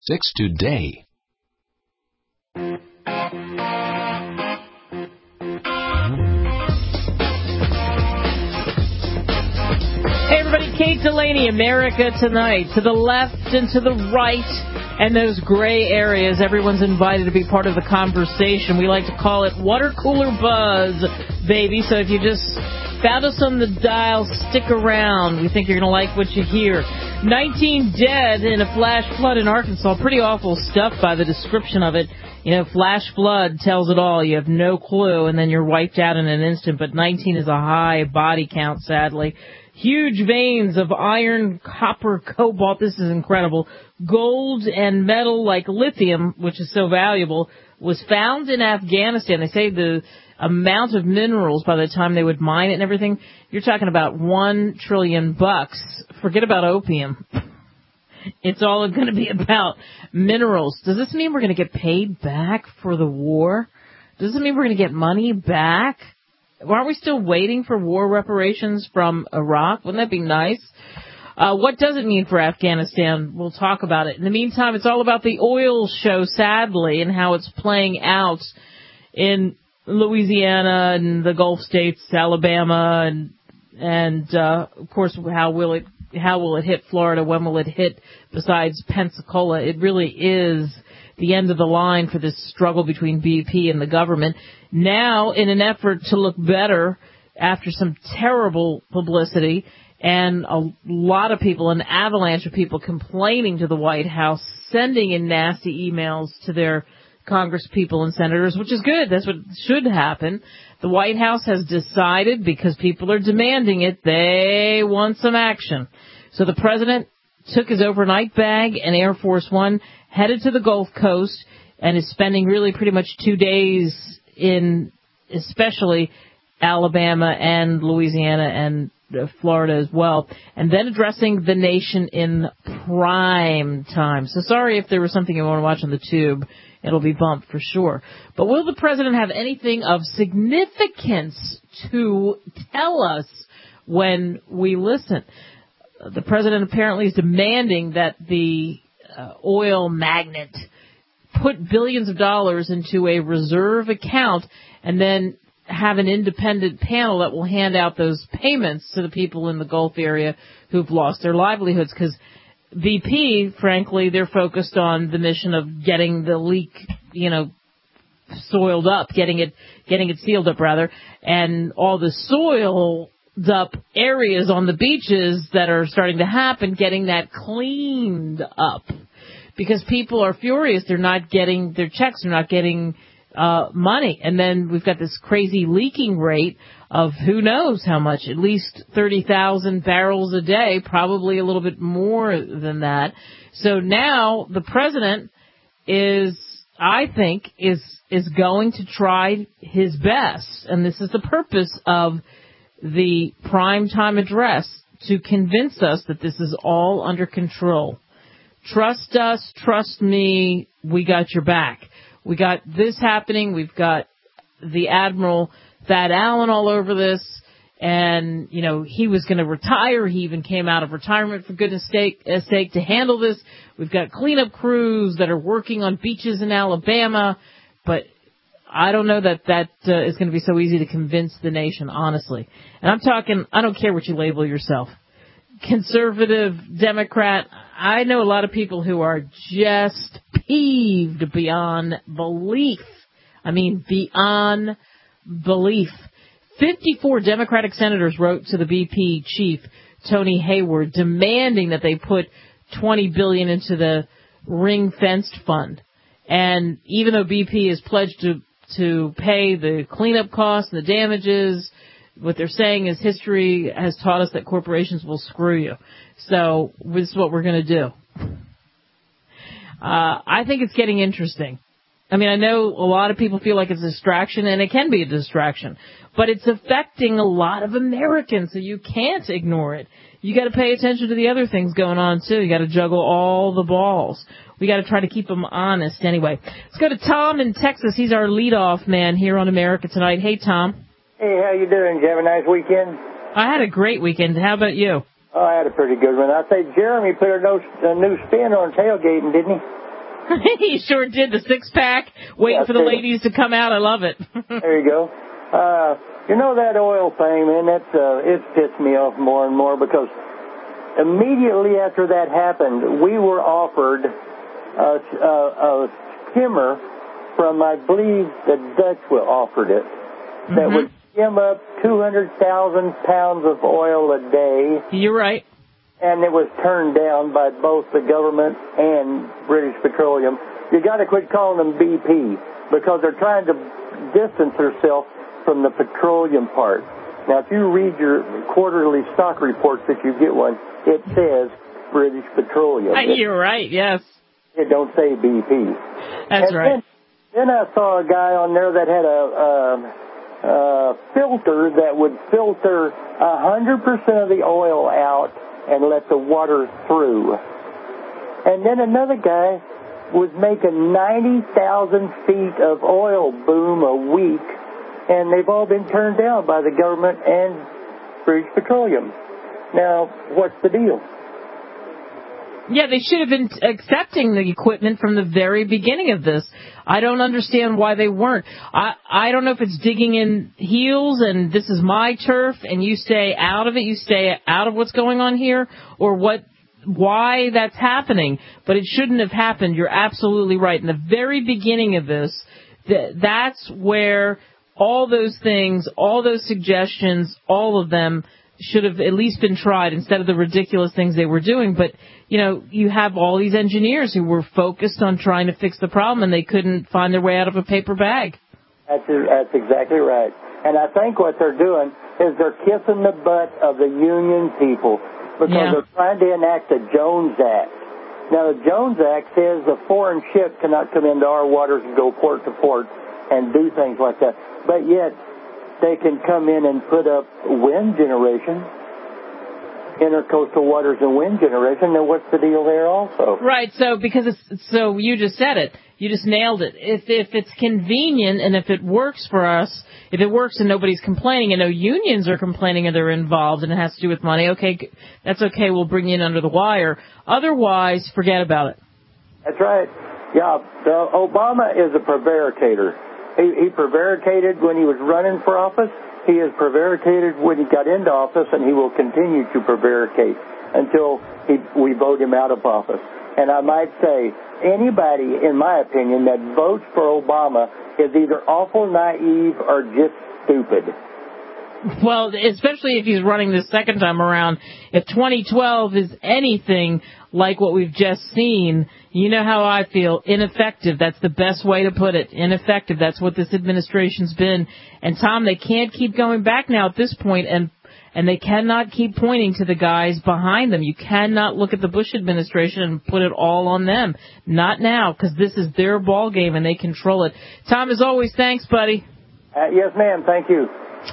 6 today. Hey everybody, Kate Delaney, America Tonight. To the left and to the right and those gray areas, everyone's invited to be part of the conversation. We like to call it water cooler buzz, baby. So if you just found us on the dial, stick around. We think you're going to like what you hear. 19 dead in a flash flood in Arkansas. Pretty awful stuff by the description of it. You know, flash flood tells it all. You have no clue, and then you're wiped out in an instant. But 19 is a high body count, sadly. Huge veins of iron, copper, cobalt. This is incredible. Gold and metal like lithium, which is so valuable, was found in Afghanistan. They say the amount of minerals by the time they would mine it and everything, you're talking about $1 trillion. Forget about opium. It's all going to be about minerals. Does this mean we're going to get paid back for the war? Does this mean we're going to get money back? Aren't we still waiting for war reparations from Iraq? Wouldn't that be nice? What does it mean for Afghanistan? We'll talk about it. In the meantime, it's all about the oil show, sadly, and how it's playing out in Louisiana and the Gulf states, Alabama, and of course, how will it hit Florida? When will it hit? Besides Pensacola, it really is the end of the line for this struggle between BP and the government. Now, in an effort to look better after some terrible publicity and a lot of people, an avalanche of people complaining to the White House, sending in nasty emails to their congresspeople and senators, which is good. That's what should happen. The White House has decided, because people are demanding it, they want some action. So the president took his overnight bag and Air Force One, headed to the Gulf Coast, and is spending really pretty much 2 days in especially Alabama and Louisiana and Florida as well, and then addressing the nation in prime time. So sorry if there was something you want to watch on the tube. It'll be bumped for sure. But will the president have anything of significance to tell us when we listen? The president apparently is demanding that the oil magnate put billions of dollars into a reserve account and then have an independent panel that will hand out those payments to the people in the Gulf area who've lost their livelihoods. Because BP, frankly, they're focused on the mission of getting the leak, soiled up, getting it sealed up rather, and all the soiled up areas on the beaches that are starting to happen, getting that cleaned up. Because people are furious. They're not getting their checks. They're not getting money. And then we've got this crazy leaking rate of who knows how much, at least 30,000 barrels a day, probably a little bit more than that. So now the president is going to try his best, and this is the purpose of the primetime address, to convince us that this is all under control. Trust us, trust me, we got your back. We got this happening. We've got the Admiral Thad Allen all over this. And, he was going to retire. He even came out of retirement, for goodness sake, to handle this. We've got cleanup crews that are working on beaches in Alabama. But I don't know that is going to be so easy to convince the nation, honestly. And I'm talking, I don't care what you label yourself. Conservative, Democrat. I know a lot of people who are just peeved beyond belief. I mean, beyond belief. 54 Democratic senators wrote to the BP chief, Tony Hayward, demanding that they put $20 billion into the ring-fenced fund. And even though BP is pledged to pay the cleanup costs and the damages, what they're saying is history has taught us that corporations will screw you. So this is what we're going to do. I think it's getting interesting. I mean, I know a lot of people feel like it's a distraction, and it can be a distraction, but it's affecting a lot of Americans, so you can't ignore it. You got to pay attention to the other things going on, too. You got to juggle all the balls. We got to try to keep them honest anyway. Let's go to Tom in Texas. He's our leadoff man here on America Tonight. Hey, Tom. Hey, how you doing? Did you have a nice weekend? I had a great weekend. How about you? Oh, I had a pretty good one. I think Jeremy put a new spin on tailgating, didn't he? He sure did. The 6-pack, waiting for the ladies to come out. I love it. There you go. You know that oil thing, man, it's pissed me off more and more because immediately after that happened, we were offered a skimmer from, I believe, the Dutch offered it, that would skim up 200,000 pounds of oil a day. You're right. And it was turned down by both the government and British Petroleum. You got to quit calling them BP because they're trying to distance themselves from the petroleum part. Now, if you read your quarterly stock reports, if you get one, it says British Petroleum. You're right, yes. It don't say BP. That's right. Then I saw a guy on there that had a filter that would filter 100% of the oil out and let the water through. And then another guy was making 90,000 feet of oil boom a week, and they've all been turned down by the government and British Petroleum. Now, what's the deal? Yeah, they should have been accepting the equipment from the very beginning of this. I don't understand why they weren't. I don't know if it's digging in heels and this is my turf and you stay out of it, you stay out of what's going on here, or why that's happening. But it shouldn't have happened. You're absolutely right. In the very beginning of this, that's where all those things, all those suggestions, all of them should have at least been tried instead of the ridiculous things they were doing. But, you know, you have all these engineers who were focused on trying to fix the problem, and they couldn't find their way out of a paper bag. That's exactly right. And I think what they're doing is they're kissing the butt of the union people because they're trying to enact the Jones Act. Now, the Jones Act says a foreign ship cannot come into our waters and go port to port and do things like that. But yet, they can come in and put up wind generation, intercoastal waters and wind generation. Now, what's the deal there also? Right, so so you just said it. You just nailed it. If it's convenient and if it works for us, if it works and nobody's complaining, and no unions are complaining and they're involved and it has to do with money, okay, that's okay, we'll bring you in under the wire. Otherwise, forget about it. That's right. Yeah, Obama is a prevaricator. He prevaricated when he was running for office. He has prevaricated when he got into office, and he will continue to prevaricate until we vote him out of office. And I might say anybody, in my opinion, that votes for Obama is either awful naive or just stupid. Well, especially if he's running the second time around. If 2012 is anything like what we've just seen, you know how I feel. Ineffective. That's the best way to put it. Ineffective. That's what this administration's been. And, Tom, they can't keep going back now at this point, and they cannot keep pointing to the guys behind them. You cannot look at the Bush administration and put it all on them. Not now, because this is their ball game, and they control it. Tom, as always, thanks, buddy. Yes, ma'am. Thank you.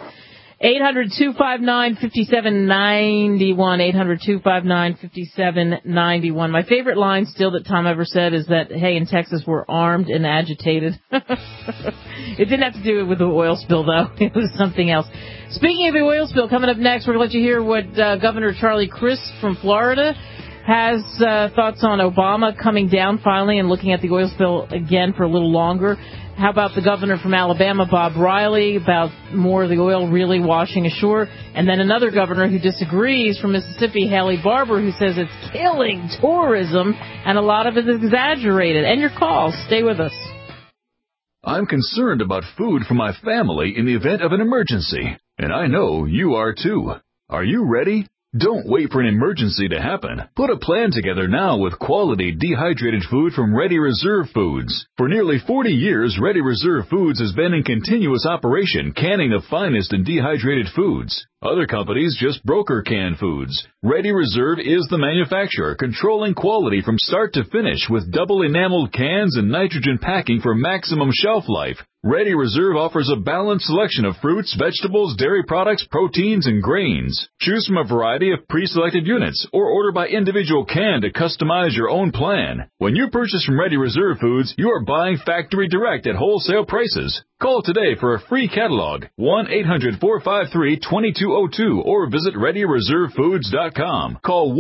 800-259-5791, 800-259-5791. My favorite line still that Tom ever said is that, hey, in Texas, we're armed and agitated. It didn't have to do with the oil spill, though. It was something else. Speaking of the oil spill, coming up next, we're going to let you hear what Governor Charlie Crist from Florida has thoughts on Obama coming down finally and looking at the oil spill again for a little longer. How about the governor from Alabama, Bob Riley, about more of the oil really washing ashore? And then another governor who disagrees from Mississippi, Haley Barbour, who says it's killing tourism and a lot of it is exaggerated. And your calls. Stay with us. I'm concerned about food for my family in the event of an emergency, and I know you are too. Are you ready? Don't wait for an emergency to happen. Put a plan together now with quality dehydrated food from Ready Reserve Foods. For nearly 40 years, Ready Reserve Foods has been in continuous operation, canning the finest in dehydrated foods. Other companies just broker canned foods. Ready Reserve is the manufacturer, controlling quality from start to finish with double enameled cans and nitrogen packing for maximum shelf life. Ready Reserve offers a balanced selection of fruits, vegetables, dairy products, proteins, and grains. Choose from a variety of pre-selected units or order by individual can to customize your own plan. When you purchase from Ready Reserve Foods, you are buying factory direct at wholesale prices. Call today for a free catalog, 1-800-453-2202, or visit ReadyReserveFoods.com. Call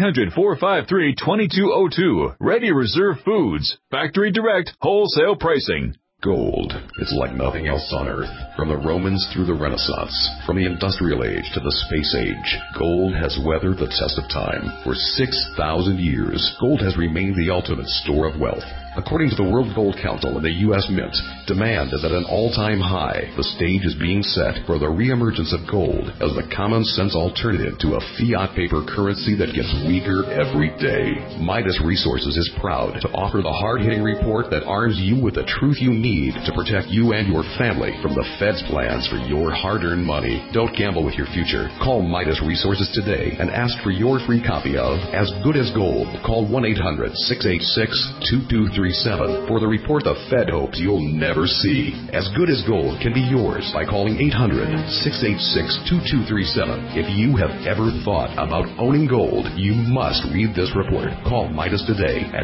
1-800-453-2202. Ready Reserve Foods. Factory direct, wholesale pricing. Gold. It's like nothing else on Earth. From the Romans through the Renaissance, from the Industrial Age to the Space Age, gold has weathered the test of time. For 6,000 years, gold has remained the ultimate store of wealth. According to the World Gold Council and the U.S. Mint, demand is at an all-time high. The stage is being set for the reemergence of gold as the common-sense alternative to a fiat paper currency that gets weaker every day. Midas Resources is proud to offer the hard-hitting report that arms you with the truth you need to protect you and your family from the Fed's plans for your hard-earned money. Don't gamble with your future. Call Midas Resources today and ask for your free copy of As Good as Gold. Call 1-800-686-2237 for the report the Fed hopes you'll never see. As Good as Gold can be yours by calling 800-686-2237. If you have ever thought about owning gold, you must read this report. Call Midas today at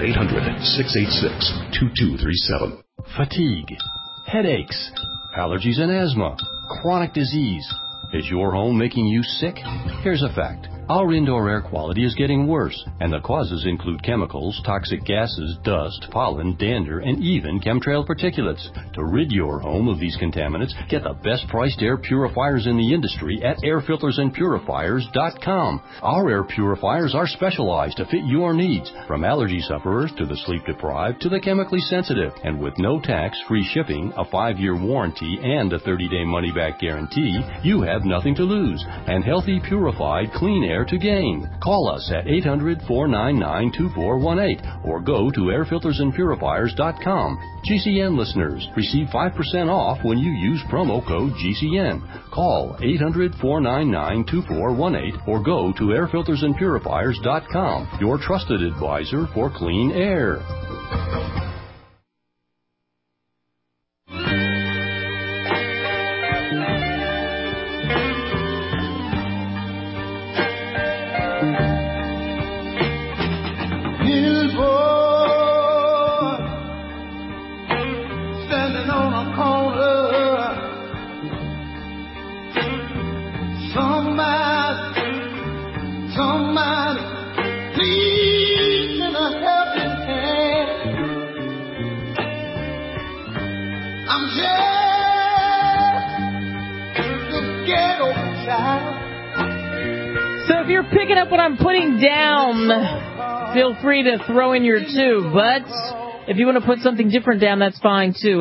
800-686-2237. Fatigue, headaches, allergies and asthma, chronic disease. Is your home making you sick? Here's a fact. Our indoor air quality is getting worse, and the causes include chemicals, toxic gases, dust, pollen, dander, and even chemtrail particulates. To rid your home of these contaminants, get the best-priced air purifiers in the industry at airfiltersandpurifiers.com. Our air purifiers are specialized to fit your needs, from allergy sufferers to the sleep-deprived to the chemically sensitive. And with no tax, free shipping, a 5-year warranty, and a 30-day money-back guarantee, you have nothing to lose, and healthy, purified, clean air to gain. Call us at 800-499-2418 or go to airfiltersandpurifiers.com. GCN listeners receive 5% off when you use promo code GCN. Call 800-499-2418 or go to airfiltersandpurifiers.com, your trusted advisor for clean air. So if you're picking up what I'm putting down, feel free to throw in your two. But if you want to put something different down, that's fine too.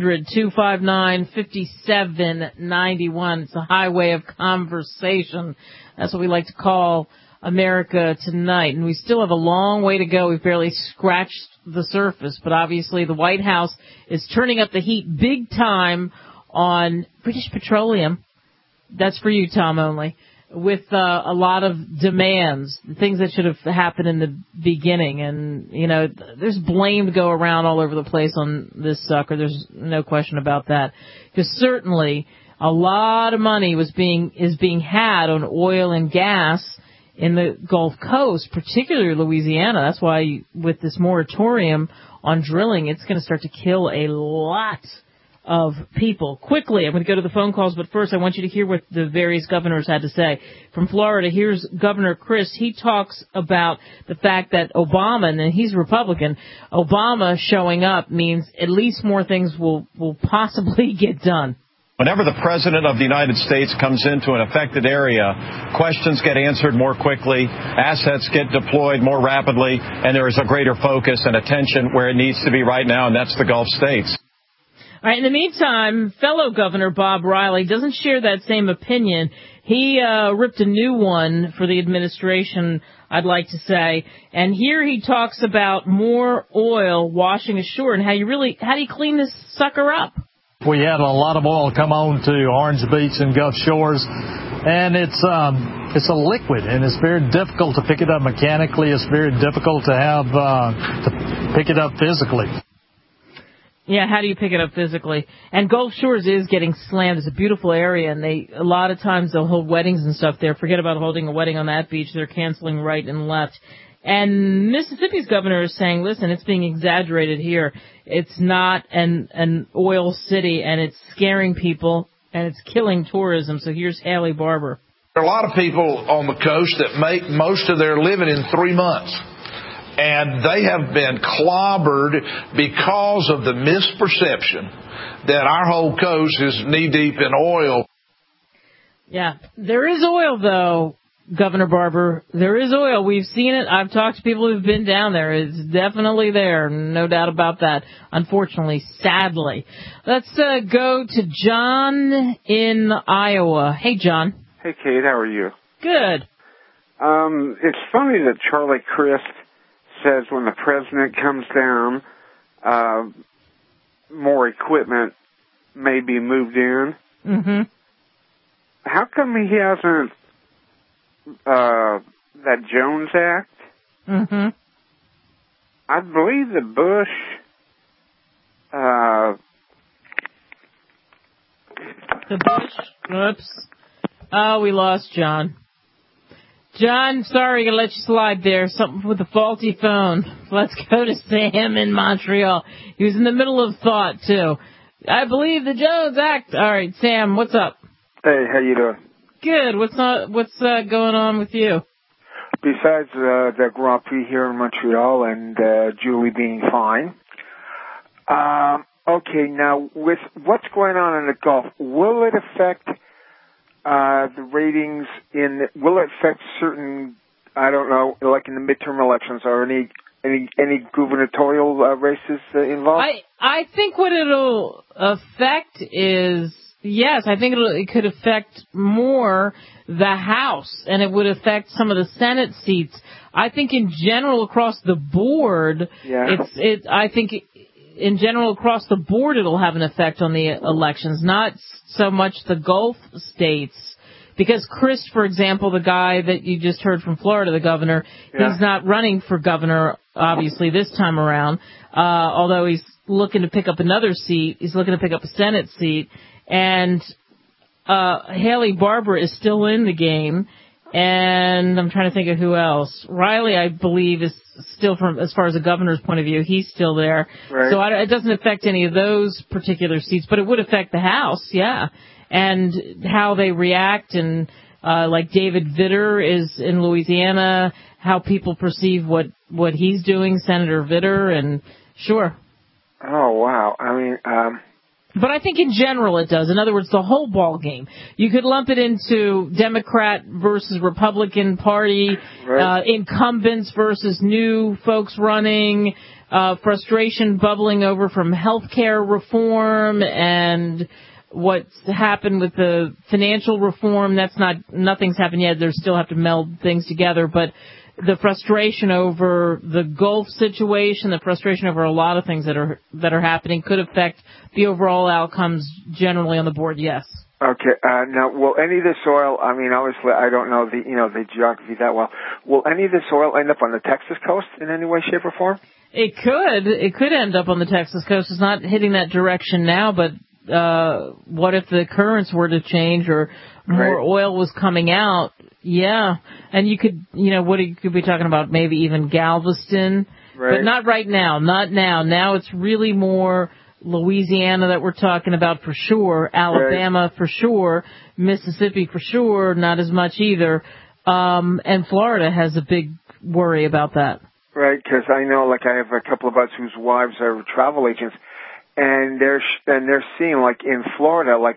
800-259-5791. It's a highway of conversation. That's what we like to call America Tonight. And we still have a long way to go. We've barely scratched the surface. But obviously the White House is turning up the heat big time on British Petroleum. That's for you, Tom, only. With a lot of demands, things that should have happened in the beginning. And, you know, there's blame to go around all over the place on this sucker. There's no question about that. Because certainly a lot of money is being had on oil and gas in the Gulf Coast, particularly Louisiana. That's why with this moratorium on drilling, it's going to start to kill a lot of people. Quickly, I'm going to go to the phone calls, but first I want you to hear what the various governors had to say. From Florida, here's Governor Chris. He talks about the fact that Obama, and he's Republican, Obama showing up means at least more things will possibly get done. Whenever the President of the United States comes into an affected area, questions get answered more quickly, assets get deployed more rapidly, and there is a greater focus and attention where it needs to be right now, and that's the Gulf states. All right, in the meantime, fellow Governor Bob Riley doesn't share that same opinion. He ripped a new one for the administration, I'd like to say. And here he talks about more oil washing ashore and how do you clean this sucker up? We had a lot of oil come on to Orange Beach and Gulf Shores, and it's a liquid, and it's very difficult to pick it up mechanically. It's very difficult to have to pick it up physically. Yeah, how do you pick it up physically? And Gulf Shores is getting slammed. It's a beautiful area, and a lot of times they'll hold weddings and stuff there. Forget about holding a wedding on that beach. They're canceling right and left. And Mississippi's governor is saying, listen, it's being exaggerated here. It's not an oil city, and it's scaring people, and it's killing tourism. So here's Haley Barbour. There are a lot of people on the coast that make most of their living in 3 months. And they have been clobbered because of the misperception that our whole coast is knee-deep in oil. Yeah, there is oil, though, Governor Barbour. There is oil. We've seen it. I've talked to people who've been down there. It's definitely there. No doubt about that. Unfortunately, sadly. Let's go to John in Iowa. Hey, John. Hey, Kate. How are you? Good. It's funny that Charlie Crist says when the president comes down, more equipment may be moved in. Mm-hmm. How come he hasn't that Jones Act? Mm-hmm. I believe the Bush Oops. Oh, we lost John. John, sorry to let you slide there. Something with a faulty phone. Let's go to Sam in Montreal. He was in the middle of thought, too. I believe the Jones Act. All right, Sam, what's up? Hey, how you doing? Good. What's going on with you? Besides the Grand Prix here in Montreal and Julie being fine. Okay, now with what's going on in the Gulf, will it affect the ratings will it affect certain, I don't know, like in the midterm elections or any gubernatorial races involved? I think what it'll affect is, yes, I think it could affect more the House, and it would affect some of the Senate seats. I think in general across the board, I think in general across the board it'll have an effect on the elections, not so much the Gulf states. Because Crist, for example, the guy that you just heard from Florida, the governor, he's not running for governor, obviously, this time around, although he's looking to pick up another seat. He's looking to pick up a Senate seat. And Haley Barbour is still in the game. And I'm trying to think of who else. Riley, I believe, is still, from as far as the governor's point of view, he's still there. Right. So it doesn't affect any of those particular seats, but it would affect the House, yeah. And how they react, and like David Vitter is in Louisiana, how people perceive what he's doing, Senator Vitter, and sure. Oh, wow. I mean, but I think in general it does. In other words, the whole ball game. You could lump it into Democrat versus Republican Party, incumbents versus new folks running, frustration bubbling over from health care reform, and what's happened with the financial reform. Nothing's happened yet. They still have to meld things together, but the frustration over the Gulf situation, the frustration over a lot of things that are happening could affect the overall outcomes generally on the board, yes. Okay. Now, will any of this oil, I mean, obviously I don't know the geography that well, will any of this oil end up on the Texas coast in any way, shape, or form? It could. It could end up on the Texas coast. It's not hitting that direction now, but what if the currents were to change or more oil was coming out? Yeah. And you could, what you could be talking about, maybe even Galveston, but not right now. Not now. Now it's really more Louisiana that we're talking about for sure, Alabama for sure, Mississippi for sure, not as much either. And Florida has a big worry about that. Right, because I know, like, I have a couple of us whose wives are travel agents, and they're seeing, like, in Florida, like,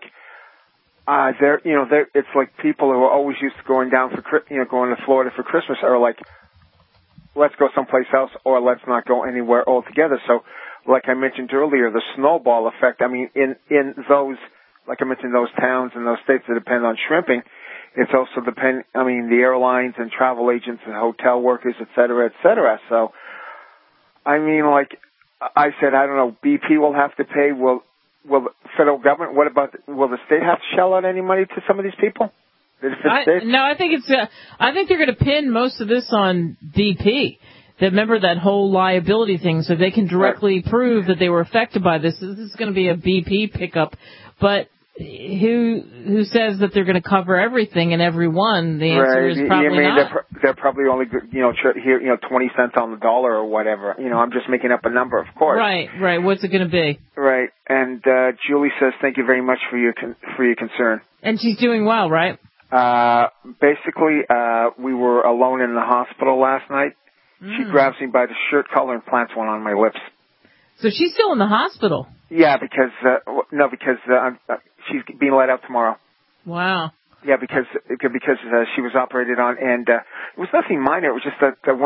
it's like people who are always used to going down going to Florida for Christmas are like, let's go someplace else, or let's not go anywhere altogether. So, like I mentioned earlier, the snowball effect. I mean, in those, like I mentioned, those towns and those states that depend on shrimping, it's also the airlines and travel agents and hotel workers, et cetera, et cetera. So, I mean, like I said, I don't know, BP will have to pay. Will the federal government, will the state have to shell out any money to some of these people? No, I think they're going to pin most of this on BP. remember that whole liability thing, so they can directly prove that they were affected by this. This is going to be a BP pickup, but who says that they're going to cover everything and everyone? The answer is probably not. They're probably only, here, 20 cents on the dollar or whatever. I'm just making up a number, of course. Right. What's it going to be? Right. And Julie says, thank you very much for your concern. And she's doing well, right? Basically, we were alone in the hospital last night. She grabs me by the shirt collar and plants one on my lips. So she's still in the hospital? Yeah, because she's being let out tomorrow. Wow. Yeah, because she was operated on, and it was nothing minor. It was just that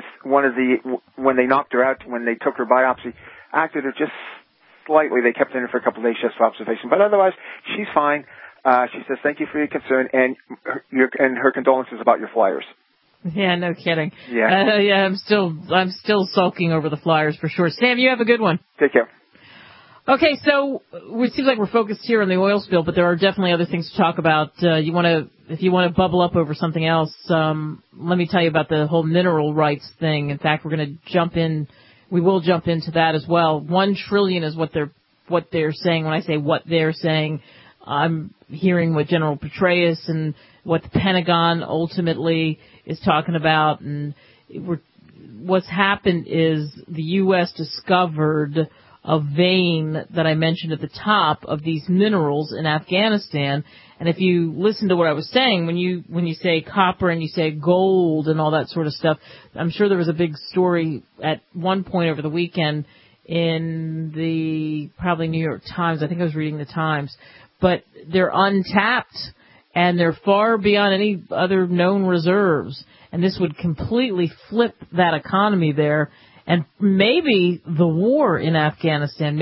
when they knocked her out, when they took her biopsy, acted her just slightly. They kept her in for a couple of days just for observation, but otherwise she's fine. She says thank you for your concern and her condolences about your flyers. Yeah, no kidding. Yeah. I'm still sulking over the Flyers for sure. Sam, you have a good one. Take care. Okay, so it seems like we're focused here on the oil spill, but there are definitely other things to talk about. If you want to bubble up over something else, let me tell you about the whole mineral rights thing. In fact, we're going to we will jump into that as well. $1 trillion is what they're saying. When I say what they're saying, I'm hearing what General Petraeus and what the Pentagon ultimately is talking about. And what's happened is the U.S. discovered a vein that I mentioned at the top of these minerals in Afghanistan. And if you listen to what I was saying, when you say copper and you say gold and all that sort of stuff, I'm sure there was a big story at one point over the weekend in the probably New York Times. I think I was reading the Times. But they're untapped and they're far beyond any other known reserves. And this would completely flip that economy there. And maybe the war in Afghanistan,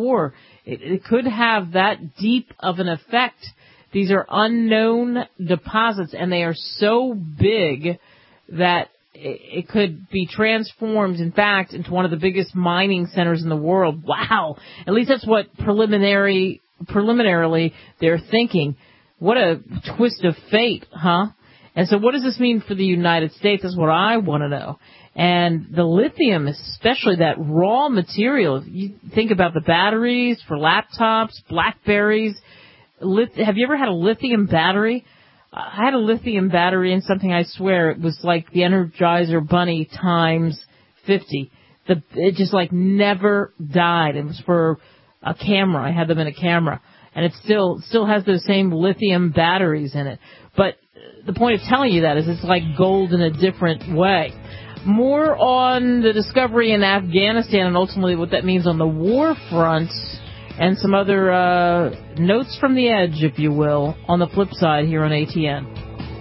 it could have that deep of an effect. These are unknown deposits, and they are so big that it could be transformed, in fact, into one of the biggest mining centers in the world. Wow. At least that's what preliminarily they're thinking. What a twist of fate, huh? And so what does this mean for the United States? That's what I want to know. And the lithium, especially that raw material, you think about the batteries for laptops, BlackBerries. Have you ever had a lithium battery? I had a lithium battery in something, I swear, it was like the Energizer Bunny times 50. It just like never died. It was for a camera. I had them in a camera. And it still has those same lithium batteries in it. But the point of telling you that is it's like gold in a different way. More on the discovery in Afghanistan and ultimately what that means on the war front and some other notes from the edge, if you will, on the flip side here on ATN.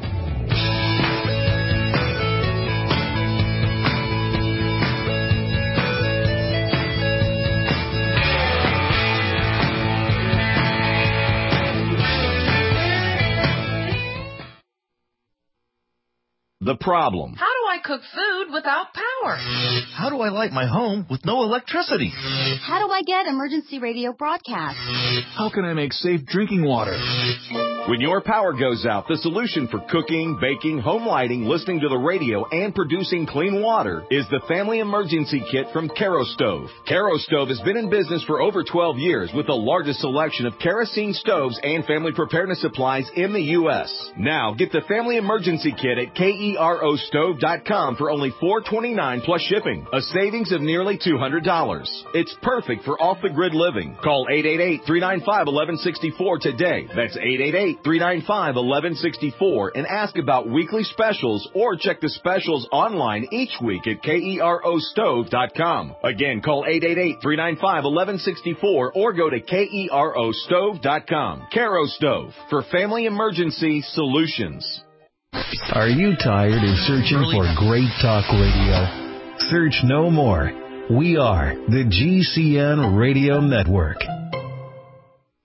The problem. How do I cook food without power? How do I light my home with no electricity? How do I get emergency radio broadcasts? How can I make safe drinking water? When your power goes out, the solution for cooking, baking, home lighting, listening to the radio, and producing clean water is the Family Emergency Kit from Kerastove. Kerastove has been in business for over 12 years with the largest selection of kerosene stoves and family preparedness supplies in the U.S. Now, get the Family Emergency Kit at KEROstove.com for only $4.29 plus shipping, a savings of nearly $200. It's perfect for off-the-grid living. Call 888-395-1164 today. That's 888-395-1164 and ask about weekly specials or check the specials online each week at KEROstove.com. Again, call 888-395-1164 or go to KEROstove.com. Kerastove for family emergency solutions. Are you tired of searching for great talk radio? Search no more. We are the GCN Radio Network.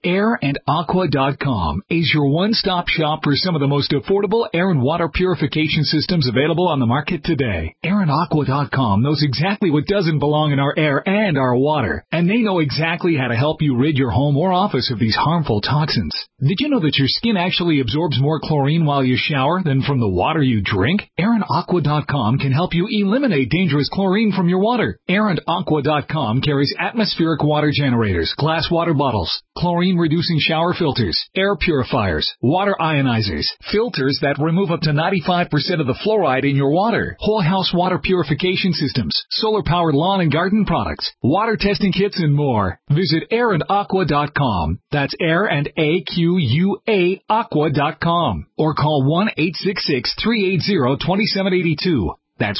AirandAqua.com is your one-stop shop for some of the most affordable air and water purification systems available on the market today. AirandAqua.com knows exactly what doesn't belong in our air and our water, and they know exactly how to help you rid your home or office of these harmful toxins. Did you know that your skin actually absorbs more chlorine while you shower than from the water you drink? AirandAqua.com can help you eliminate dangerous chlorine from your water. AirandAqua.com carries atmospheric water generators, glass water bottles, chlorine-reducing shower filters, air purifiers, water ionizers, filters that remove up to 95% of the fluoride in your water, whole house water purification systems, solar-powered lawn and garden products, water testing kits, and more. Visit AirandAqua.com. That's AirandAqua Aqua.com. Or call 1-866-380-2782. That's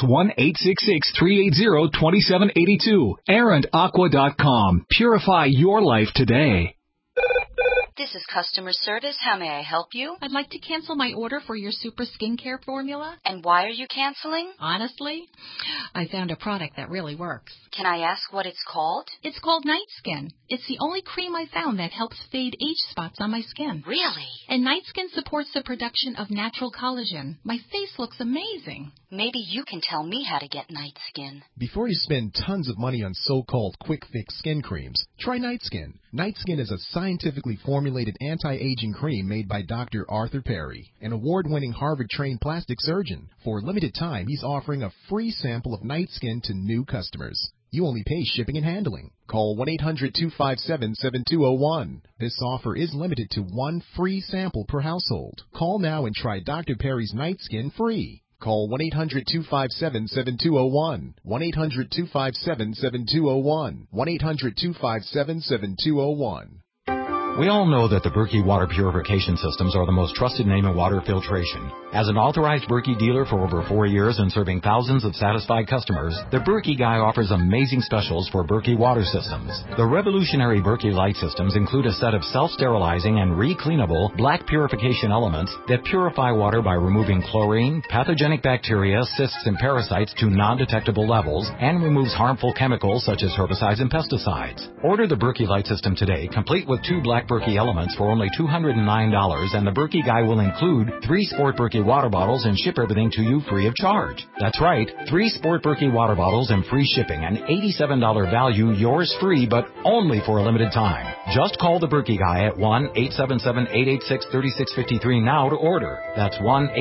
1-866-380-2782. AirandAqua.com. Purify your life today. This is customer service. How may I help you? I'd like to cancel my order for your super skincare formula. And why are you canceling? Honestly, I found a product that really works. Can I ask what it's called? It's called Night Skin. It's the only cream I found that helps fade age spots on my skin. Really? And Night Skin supports the production of natural collagen. My face looks amazing. Maybe you can tell me how to get Night Skin. Before you spend tons of money on so-called quick-fix skin creams, try Night Skin. Night Skin is a scientifically formulated anti-aging cream made by Dr. Arthur Perry, an award-winning Harvard-trained plastic surgeon. For a limited time, he's offering a free sample of Night Skin to new customers. You only pay shipping and handling. Call 1-800-257-7201. This offer is limited to one free sample per household. Call now and try Dr. Perry's Night Skin free. Call 1-800-257-7201. 1-800-257-7201. 1-800-257-7201. We all know that the Berkey water purification systems are the most trusted name in water filtration. As an authorized Berkey dealer for over 4 years and serving thousands of satisfied customers, the Berkey Guy offers amazing specials for Berkey water systems. The revolutionary Berkey Light systems include a set of self-sterilizing and re-cleanable black purification elements that purify water by removing chlorine, pathogenic bacteria, cysts, and parasites to non-detectable levels, and removes harmful chemicals such as herbicides and pesticides. Order the Berkey Light system today, complete with 2 black Berkey elements for only $209, and the Berkey Guy will include 3 Sport Berkey water bottles and ship everything to you free of charge. That's right, 3 Sport Berkey water bottles and free shipping, an $87 value, yours free, but only for a limited time. Just call the Berkey Guy at 1-877-886-3653 now to order. That's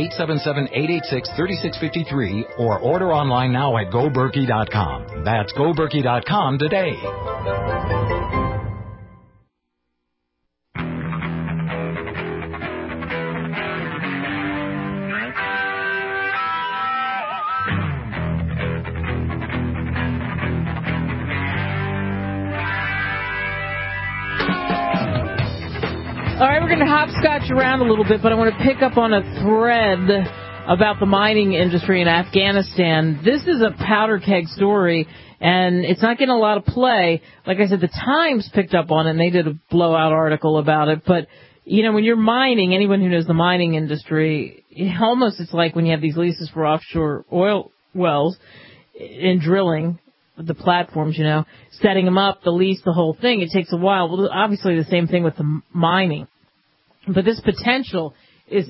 1-877-886-3653, or order online now at GoBerkey.com. That's GoBerkey.com today. All right, we're going to hopscotch around a little bit, but I want to pick up on a thread about the mining industry in Afghanistan. This is a powder keg story, and it's not getting a lot of play. Like I said, the Times picked up on it, and they did a blowout article about it. But, you know, when you're mining, anyone who knows the mining industry, it's like when you have these leases for offshore oil wells and drilling, the platforms, you know, setting them up, the lease, the whole thing. It takes a while. Well, obviously the same thing with the mining. But this potential is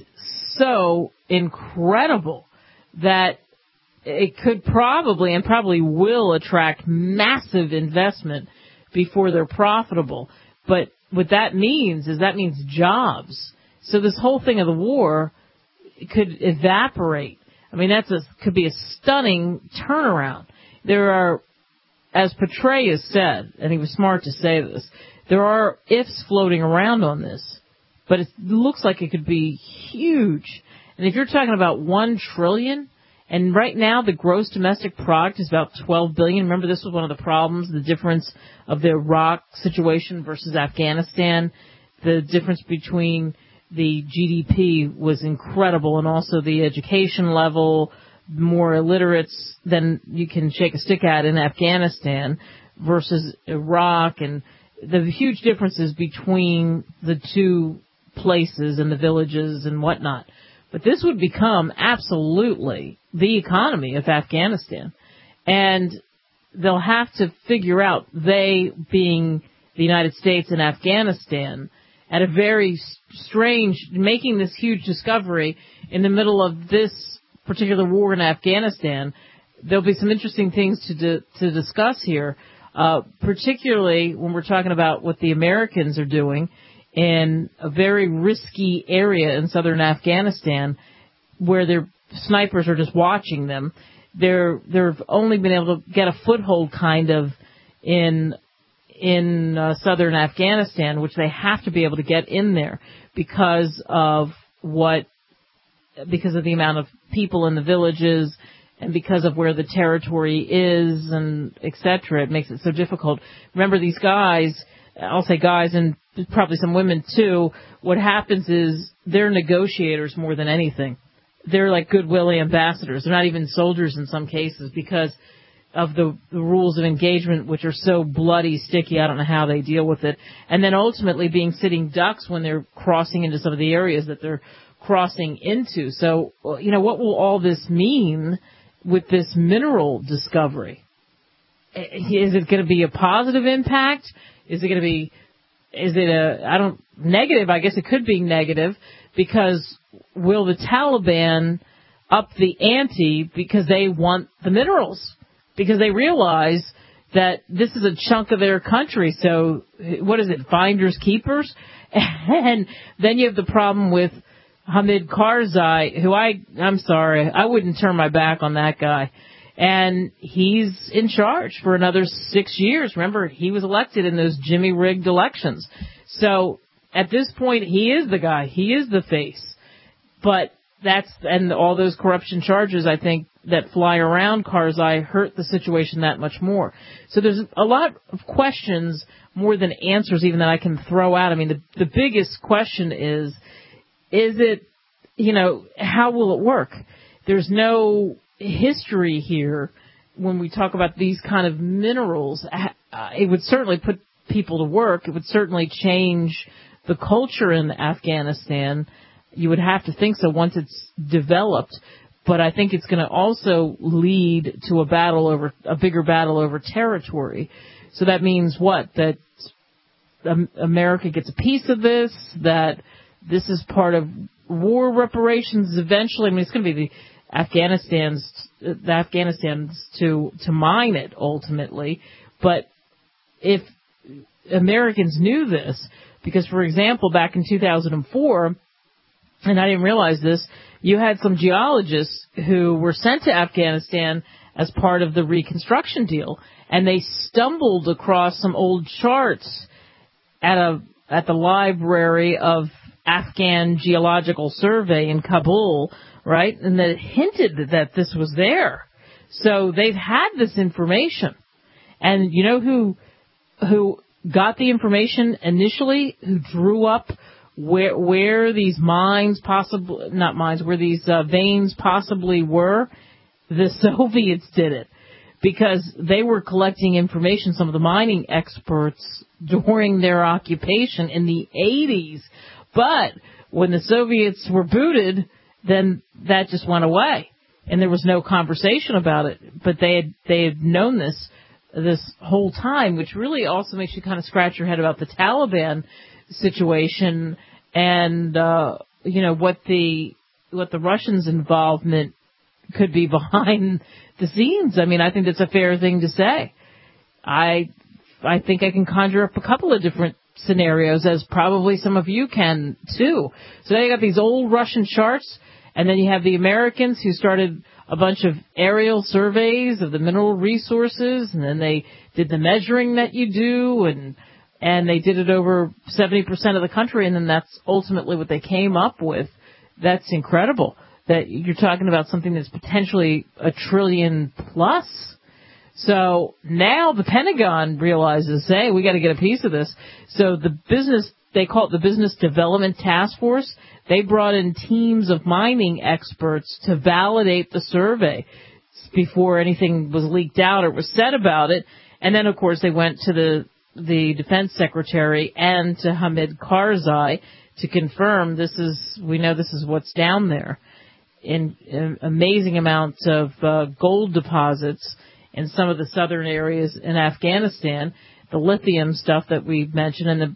so incredible that it could probably will attract massive investment before they're profitable. But what that means is jobs. So this whole thing of the war could evaporate. I mean, could be a stunning turnaround. There are, as Petraeus said, and he was smart to say this, there are ifs floating around on this, but it looks like it could be huge. And if you're talking about $1 trillion, and right now the gross domestic product is about $12 billion. Remember, this was one of the problems, the difference of the Iraq situation versus Afghanistan. The difference between the GDP was incredible, and also the education level, more illiterates than you can shake a stick at in Afghanistan versus Iraq, and the huge differences between the two places and the villages and whatnot. But this would become absolutely the economy of Afghanistan. And they'll have to figure out, they being the United States and Afghanistan, at a very strange, making this huge discovery in the middle of this particular war in Afghanistan. There'll be some interesting things to discuss here, particularly when we're talking about what the Americans are doing in a very risky area in southern Afghanistan, where their snipers are just watching them. They've only been able to get a foothold kind of in southern Afghanistan, which they have to be able to get in there because of the amount of people in the villages and because of where the territory is and et cetera. It makes it so difficult. Remember, these guys, I'll say guys and probably some women too, what happens is they're negotiators more than anything. They're like goodwill ambassadors. They're not even soldiers in some cases because of the rules of engagement, which are so bloody sticky. I don't know how they deal with it. And then ultimately being sitting ducks when they're crossing into some of the areas that they're crossing into. So, what will all this mean with this mineral discovery? Is it going to be a positive impact? Is it negative? I guess it could be negative, because will the Taliban up the ante because they want the minerals? Because they realize that this is a chunk of their country. So what is it, finders keepers? And then you have the problem with Hamid Karzai, who I'm sorry, I wouldn't turn my back on that guy. And he's in charge for another 6 years. Remember, he was elected in those Jimmy-rigged elections. So at this point, he is the guy. He is the face. But and all those corruption charges, I think, that fly around Karzai hurt the situation that much more. So there's a lot of questions more than answers even that I can throw out. I mean, the biggest question is it, how will it work? There's no history here when we talk about these kind of minerals. It would certainly put people to work. It would certainly change the culture in Afghanistan. You would have to think so once it's developed. But I think it's going to also lead to a bigger battle over territory. So that means what? That America gets a piece of this, that this is part of war reparations eventually. I mean, it's going to be the Afghanistan's to mine it ultimately. But if Americans knew this, because, for example, back in 2004, and I didn't realize this, you had some geologists who were sent to Afghanistan as part of the reconstruction deal, and they stumbled across some old charts at the Library of Afghan Geological Survey in Kabul, right? And that hinted that this was there. So they've had this information. And you know who got the information initially, who drew up where these veins possibly were? The Soviets did it, because they were collecting information, some of the mining experts, during their occupation in the 80s. But when the Soviets were booted, then that just went away, and there was no conversation about it. But they had known this whole time, which really also makes you kind of scratch your head about the Taliban situation and what the Russians' involvement could be behind the scenes. I mean, I think that's a fair thing to say. I think I can conjure up a couple of different scenarios, as probably some of you can too. So now you got these old Russian charts, and then you have the Americans who started a bunch of aerial surveys of the mineral resources, and then they did the measuring that you do, and they did it over 70% of the country, and then that's ultimately what they came up with. That's incredible, that you're talking about something that's potentially $1 trillion plus. So now the Pentagon realizes, hey, we got to get a piece of this. So they call it the Business Development Task Force. They brought in teams of mining experts to validate the survey before anything was leaked out or was said about it. And then, of course, they went to the Defense Secretary and to Hamid Karzai to confirm we know this is what's down there. In amazing amounts of gold deposits in some of the southern areas in Afghanistan, the lithium stuff that we mentioned, and the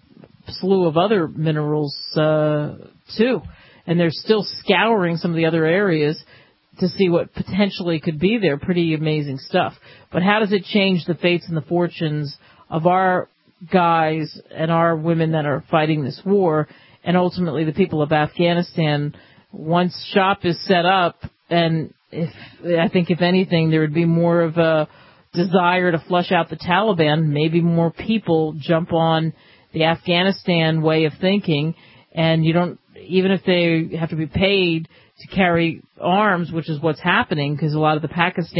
slew of other minerals, too. And they're still scouring some of the other areas to see what potentially could be there. Pretty amazing stuff. But how does it change the fates and the fortunes of our guys and our women that are fighting this war, and ultimately the people of Afghanistan? Once shop is set up, and I think if anything, there would be more of a desire to flush out the Taliban. Maybe more people jump on the Afghanistan way of thinking, and you don't, even if they have to be paid to carry arms, which is what's happening, because a lot of the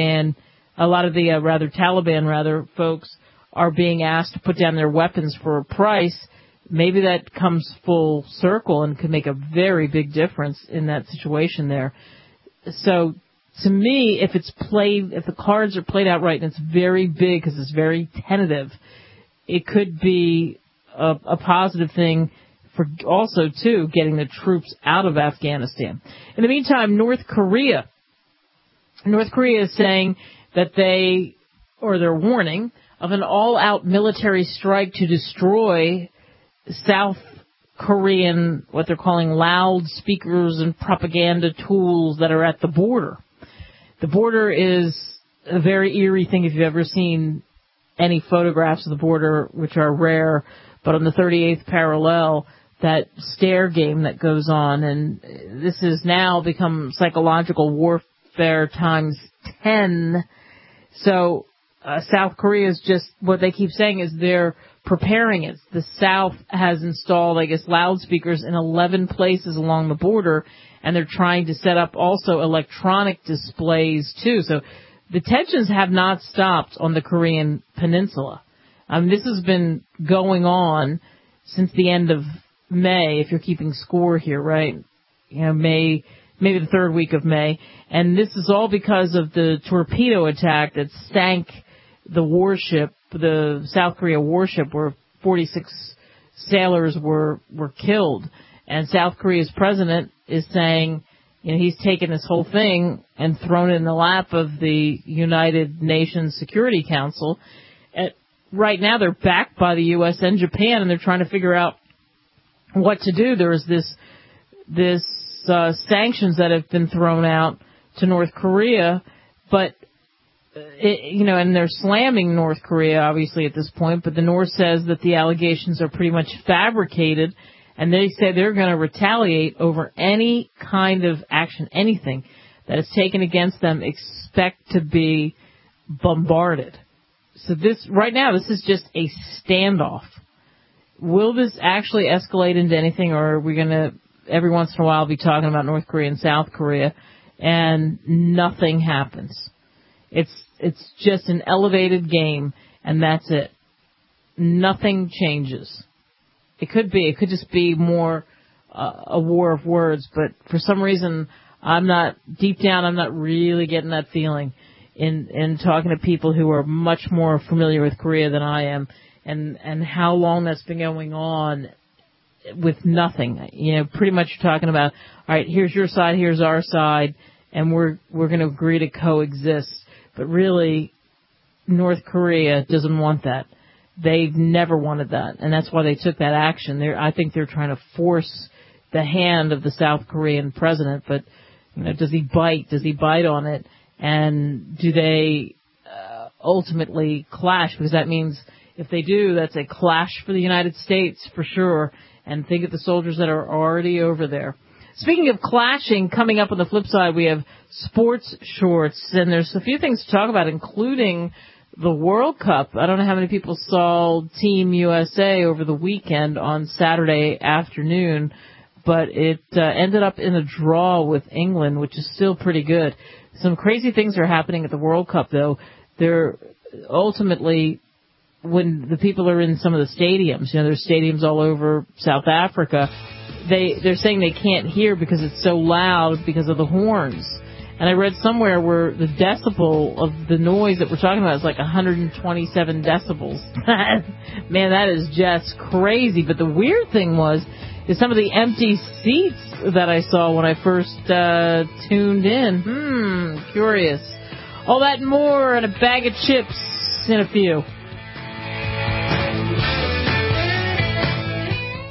Taliban folks are being asked to put down their weapons for a price. Maybe that comes full circle and could make a very big difference in that situation there. So, to me, if the cards are played out right, and it's very big because it's very tentative, it could be a positive thing for also, too, getting the troops out of Afghanistan. In the meantime, North Korea is saying that they're warning of an all-out military strike to destroy South Korean, what they're calling loudspeakers and propaganda tools that are at the border. The border is a very eerie thing if you've ever seen any photographs of the border, which are rare, but on the 38th parallel, that stare game that goes on, and this has now become psychological warfare times 10. So South Korea is just, what they keep saying is they're preparing it. The South has installed, I guess, loudspeakers in 11 places along the border, and they're trying to set up also electronic displays too. So the tensions have not stopped on the Korean peninsula. This has been going on since the end of May, if you're keeping score here, right? May, maybe the third week of May. And this is all because of the torpedo attack that sank the warship, the South Korea warship, where 46 sailors were killed. And South Korea's president is saying, he's taken this whole thing and thrown it in the lap of the United Nations Security Council. Right now, they're backed by the U.S. and Japan, and they're trying to figure out what to do. There is this sanctions that have been thrown out to North Korea, but and they're slamming North Korea obviously at this point. But the North says that the allegations are pretty much fabricated, and they say they're going to retaliate over any kind of action, anything that is taken against them. Expect to be bombarded. So right now, this is just a standoff. Will this actually escalate into anything, or are we going to, every once in a while, be talking about North Korea and South Korea, and nothing happens? It's just an elevated game, and that's it. Nothing changes. It could just be more a war of words, but for some reason, deep down, I'm not really getting that feeling in talking to people who are much more familiar with Korea than I am, and how long that's been going on with nothing. Pretty much you're talking about, all right, here's your side, here's our side, and we're going to agree to coexist. But really, North Korea doesn't want that. They've never wanted that, and that's why they took that action. I think they're trying to force the hand of the South Korean president, but does he bite? Does he bite on it? And do they ultimately clash? Because that means if they do, that's a clash for the United States for sure. And think of the soldiers that are already over there. Speaking of clashing, coming up on the flip side, we have sports shorts, and there's a few things to talk about, including the World Cup. I don't know how many people saw Team USA over the weekend on Saturday afternoon, but it ended up in a draw with England, which is still pretty good. Some crazy things are happening at the World Cup, though. They're ultimately, when the people are in some of the stadiums, there's stadiums all over South Africa, they're saying they can't hear because it's so loud because of the horns. And I read somewhere where the decibel of the noise that we're talking about is like 127 decibels. Man, that is just crazy. But the weird thing is some of the empty seats that I saw when I first tuned in. Curious. All that and more and a bag of chips in a few.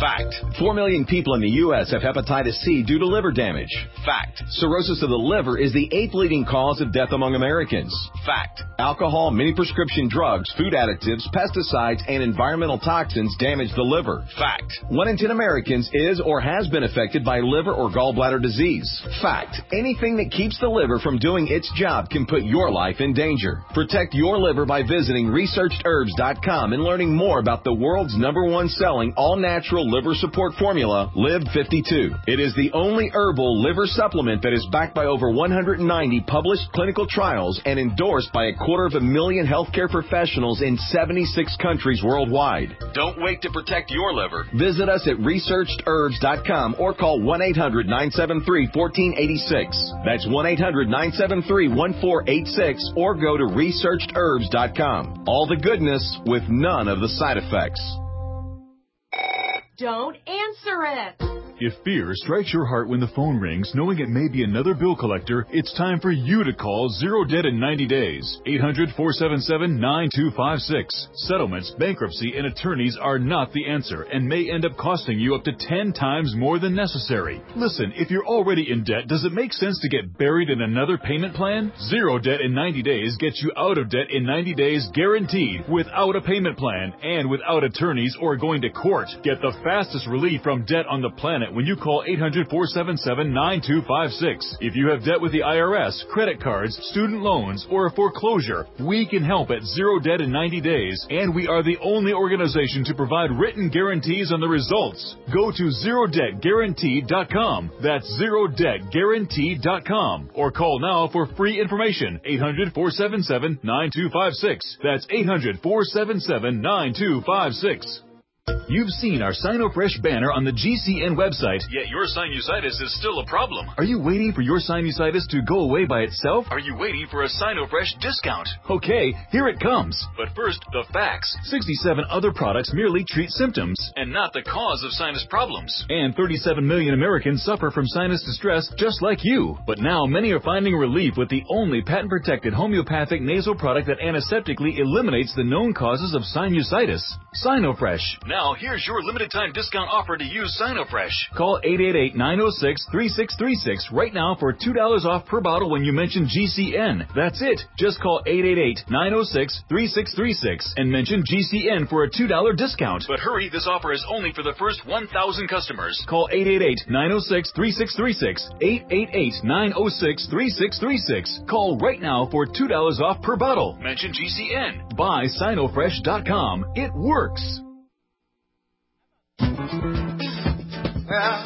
Fact. 4 million people in the U.S. have hepatitis C due to liver damage. Fact. Cirrhosis of the liver is the 8th leading cause of death among Americans. Fact. Alcohol, many prescription drugs, food additives, pesticides, and environmental toxins damage the liver. Fact. 1 in 10 Americans is or has been affected by liver or gallbladder disease. Fact. Anything that keeps the liver from doing its job can put your life in danger. Protect your liver by visiting ResearchedHerbs.com and learning more about the world's #1 selling all-natural liver support formula, Live 52. It is the only herbal liver supplement that is backed by over 190 published clinical trials and endorsed by 250,000 healthcare professionals in 76 countries worldwide. Don't wait to protect your liver. Visit us at ResearchedHerbs.com or call 1-800-973-1486. That's 1-800-973-1486 or go to ResearchedHerbs.com. All the goodness with none of the side effects. Don't answer it. If fear strikes your heart when the phone rings, knowing it may be another bill collector, it's time for you to call Zero Debt in 90 days. 800-477-9256. Settlements, bankruptcy, and attorneys are not the answer and may end up costing you up to 10 times more than necessary. Listen, if you're already in debt, does it make sense to get buried in another payment plan? Zero Debt in 90 days gets you out of debt in 90 days guaranteed, without a payment plan and without attorneys or going to court. Get the fastest relief from debt on the planet when you call 800-477-9256. If you have debt with the IRS, credit cards, student loans, or a foreclosure, we can help at Zero Debt in 90 days, and we are the only organization to provide written guarantees on the results. Go to ZeroDebtGuaranteed.com. That's ZeroDebtGuaranteed.com. Or call now for free information. 800-477-9256. That's 800-477-9256. You've seen our SinoFresh banner on the GCN website, yet your sinusitis is still a problem. Are you waiting for your sinusitis to go away by itself? Are you waiting for a SinoFresh discount? Okay, here it comes. But first, the facts. 67 other products merely treat symptoms and not the cause of sinus problems. And 37 million Americans suffer from sinus distress just like you. But now many are finding relief with the only patent-protected homeopathic nasal product that antiseptically eliminates the known causes of sinusitis. SinoFresh. Now, here's your limited-time discount offer to use SinoFresh. Call 888-906-3636 right now for $2 off per bottle when you mention GCN. That's it. Just call 888-906-3636 and mention GCN for a $2 discount. But hurry, this offer is only for the first 1,000 customers. Call 888-906-3636. 888-906-3636. Call right now for $2 off per bottle. Mention GCN. Buy SinoFresh.com. It works. Well,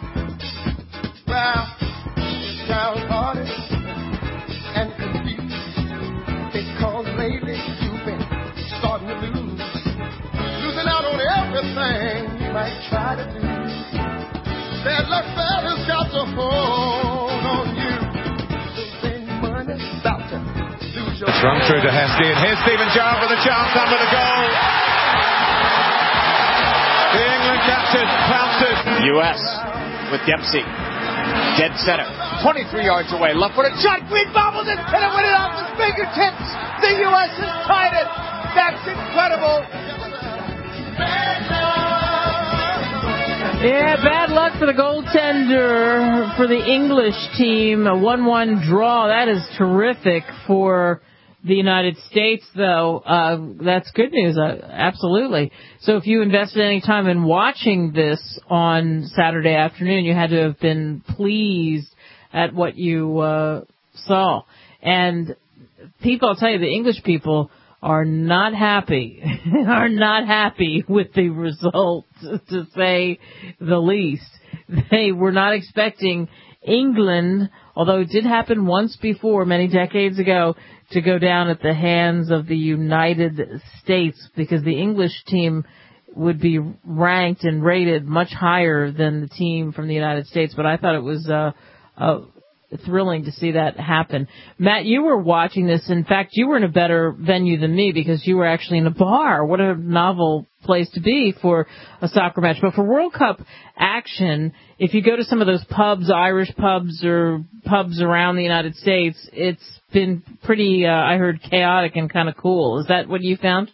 it's downhearted and confused because lately you've been starting to losing out on everything you might try to do. Bad luck fella's got to hold on you. Then money's about to lose your. It's run through to Heskey, and here's Stephen Gerrard with a chance under the goal. The England captain pounces. U.S. with Dempsey. Dead center. 23 yards away. Left footed shot. Green bobbles it. Can it win it off his fingertips? The U.S. has tied it. That's incredible. Yeah, bad luck for the goaltender for the English team. A 1-1 draw. That is terrific for the United States, though. That's good news, absolutely. So if you invested any time in watching this on Saturday afternoon, you had to have been pleased at what you saw. And people, I'll tell you, the English people are not happy, with the result, to say the least. They were not expecting England, although it did happen once before, many decades ago, to go down at the hands of the United States, because the English team would be ranked and rated much higher than the team from the United States. But I thought it was thrilling to see that happen. Matt, you were watching this. In fact, you were in a better venue than me because you were actually in a bar. What a novel place to be for a soccer match. But for World Cup action, if you go to some of those pubs, Irish pubs or pubs around the United States, it's been pretty, I heard, chaotic and kind of cool. Is that what you found?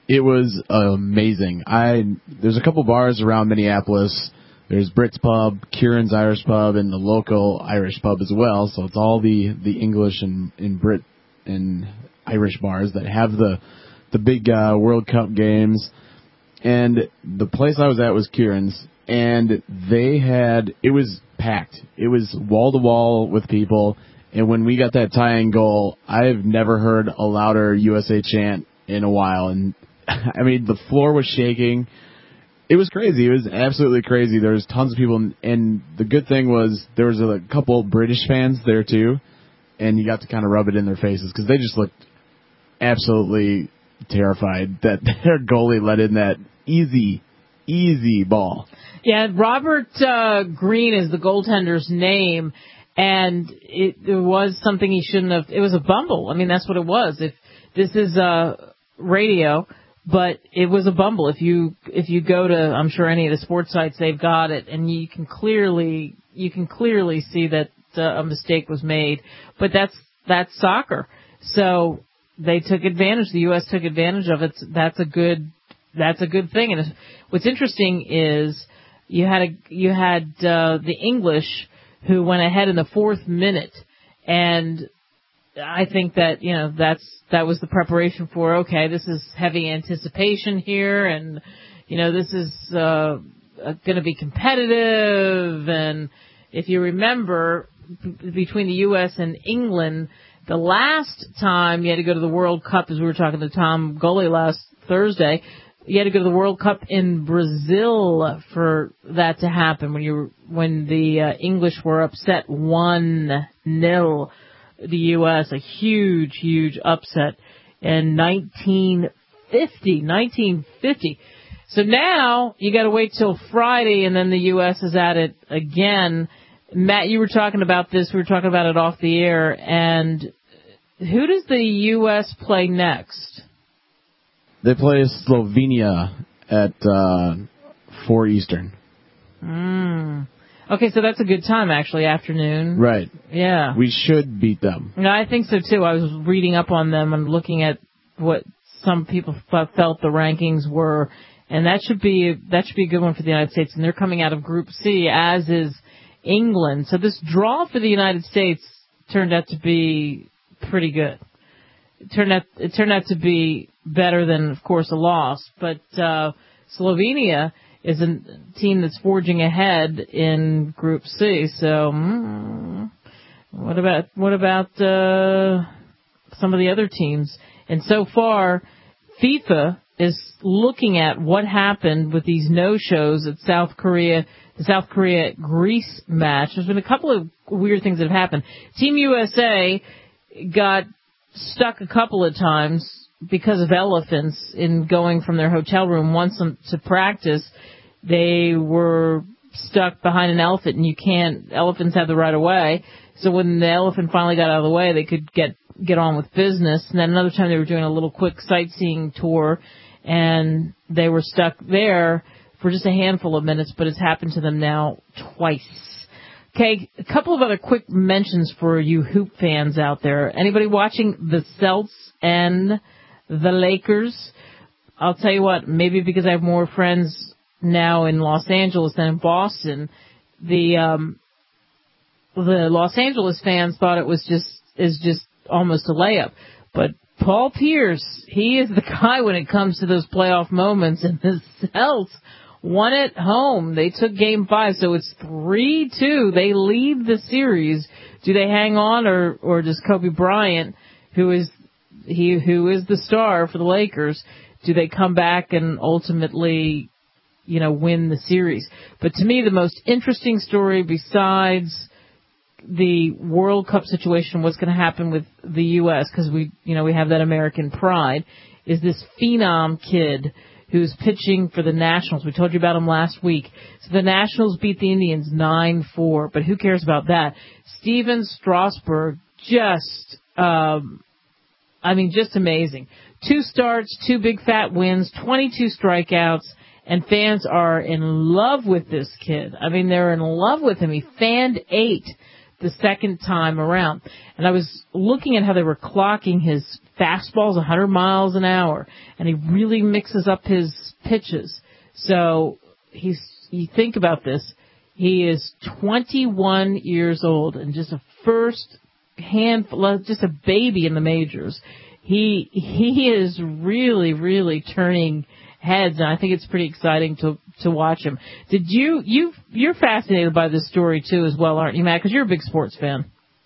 It was amazing. There's a couple bars around Minneapolis. There's Brits Pub, Kieran's Irish Pub, and the local Irish pub as well. So it's all the English and Brit and Irish bars that have the big World Cup games. And the place I was at was Kieran's, and it was packed. It was wall-to-wall with people. And when we got that tying goal, I've never heard a louder USA chant in a while. And, I mean, the floor was shaking. It was crazy. It was absolutely crazy. There was tons of people. And the good thing was there was a couple British fans there, too. And you got to kind of rub it in their faces because they just looked absolutely terrified that their goalie let in that easy ball. Yeah, Robert Green is the goaltender's name. And it was something he shouldn't have. It was a bumble. I mean, that's what it was. If this is radio, but it was a bumble. If you go to, I'm sure any of the sports sites, they've got it, and you can clearly see that a mistake was made. But that's soccer. So they took advantage. The U.S. took advantage of it. That's a good thing. And what's interesting is you had the English who went ahead in the 4th minute, and I think that that was the preparation for, okay, this is heavy anticipation here, and this is going to be competitive. And if you remember, between the U.S. and England, the last time you had to go to the World Cup, as we were talking to Tom Goalie last Thursday, you had to go to the World Cup in Brazil for that to happen when the English were upset 1-0 the U.S., a huge upset in 1950. So now you got to wait till Friday, and then the U.S. is at it again. Matt, you were talking about this. We were talking about it off the air. And who does the U.S. play next? They play Slovenia at 4 Eastern. Okay, so that's a good time, actually, afternoon. Right. Yeah. We should beat them. No, I think so, too. I was reading up on them and looking at what some people felt the rankings were, and that should be a good one for the United States. And they're coming out of Group C, as is England. So this draw for the United States turned out to be pretty good. It turned out to be better than, of course, a loss. But Slovenia is a team that's forging ahead in Group C. So what about some of the other teams? And so far, FIFA is looking at what happened with these no-shows at South Korea, the South Korea-Greece match. There's been a couple of weird things that have happened. Team USA got stuck a couple of times because of elephants in going from their hotel room once to practice. They were stuck behind an elephant, and elephants have the right of way. So when the elephant finally got out of the way, they could get on with business. And then another time they were doing a little quick sightseeing tour, and they were stuck there for just a handful of minutes, but it's happened to them now twice. Okay, a couple of other quick mentions for you hoop fans out there. Anybody watching the Celts and the Lakers? I'll tell you what, maybe because I have more friends now in Los Angeles than in Boston, the Los Angeles fans thought it was just almost a layup. But Paul Pierce, he is the guy when it comes to those playoff moments, and the Celts won at home. They took Game 5, so it's 3-2. They lead the series. Do they hang on, or does Kobe Bryant, who is the star for the Lakers, do they come back and ultimately, win the series? But to me, the most interesting story besides the World Cup situation, what's going to happen with the U.S., because we have that American pride, is this phenom kid who's pitching for the Nationals. We told you about him last week. So the Nationals beat the Indians 9-4, but who cares about that? Steven Strasburg, just amazing. 2 starts, 2 big fat wins, 22 strikeouts, and fans are in love with this kid. I mean, they're in love with him. He fanned 8 the second time around. And I was looking at how they were clocking his fastballs 100 miles an hour, and he really mixes up his pitches. So you think about this. He is 21 years old and just a just a baby in the majors. He is really, really turning heads, and I think it's pretty exciting to watch him. You're fascinated by this story too as well, aren't you, Matt? Because you're a big sports fan.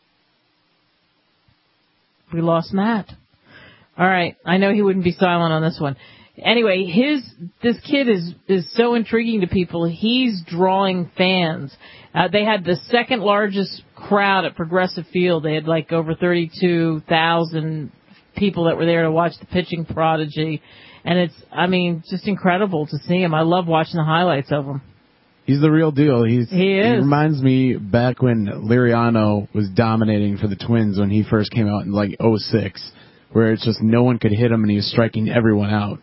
We lost Matt. All right, I know he wouldn't be silent on this one. Anyway, this kid is so intriguing to people. He's drawing fans. They had the second largest crowd at Progressive Field. They had like over 32,000 people that were there to watch the pitching prodigy. And it's, just incredible to see him. I love watching the highlights of him. He's the real deal. He reminds me back when Liriano was dominating for the Twins when he first came out in like 2006, where it's just no one could hit him and he was striking everyone out.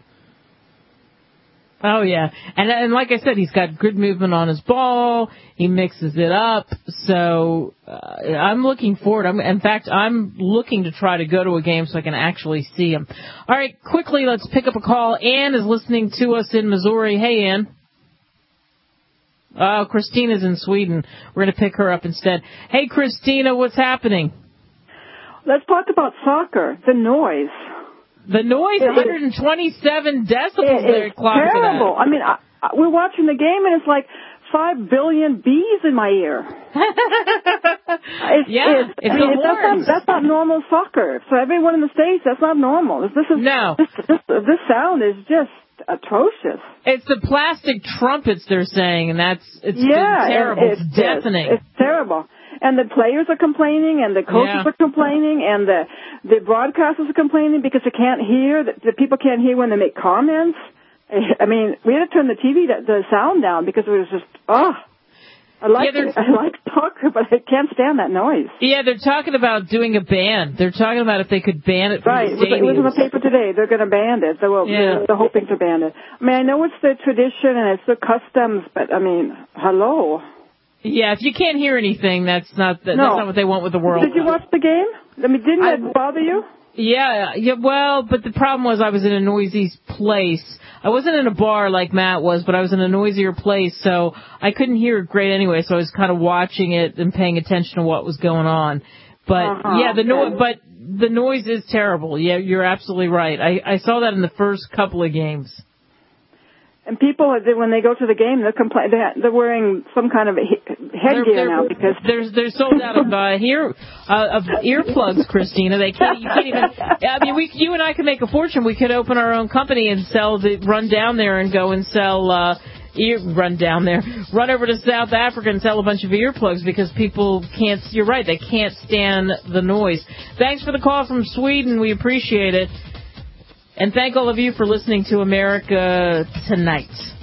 Oh, yeah. And like I said, he's got good movement on his ball. He mixes it up. So I'm looking forward. In fact, I'm looking to try to go to a game so I can actually see him. All right, quickly, let's pick up a call. Ann is listening to us in Missouri. Hey, Ann. Oh, Christina's in Sweden. We're going to pick her up instead. Hey, Christina, what's happening? Let's talk about soccer, the noise. The noise, 127 decibels they're clocking terrible. at. I mean, we're watching the game, and it's like 5 billion bees in my ear. That's not normal soccer. For everyone in the States, that's not normal. This sound is just atrocious. It's the plastic trumpets they're saying, and it's terrible. It's deafening. It's terrible. And the players are complaining, and the coaches are complaining, and the broadcasters are complaining because they can't hear. The people can't hear when they make comments. I mean, we had to turn the sound down because it was just I like soccer, but I can't stand that noise. Yeah, they're talking about doing a ban. They're talking about if they could ban it from the stadiums. It was in the paper today. They're going to ban it. They're hoping to ban it. I mean, I know it's their tradition and it's their customs, but I mean, hello. Yeah, if you can't hear anything, that's not what they want with the World Cup. Did you watch the game? I mean, didn't it bother you? Yeah, well, but the problem was I was in a noisy place. I wasn't in a bar like Matt was, but I was in a noisier place, so I couldn't hear it great anyway, so I was kind of watching it and paying attention to what was going on. But, the noise is terrible. Yeah, you're absolutely right. I saw that in the first couple of games. And people, when they go to the game, they're wearing some kind of headgear now because they're sold out of earplugs, Christina. You can't even. I mean, you and I could make a fortune. We could open our own company and run down there and go and sell. Run over to South Africa and sell a bunch of earplugs because people can't. You're right. They can't stand the noise. Thanks for the call from Sweden. We appreciate it. And thank all of you for listening to America Tonight.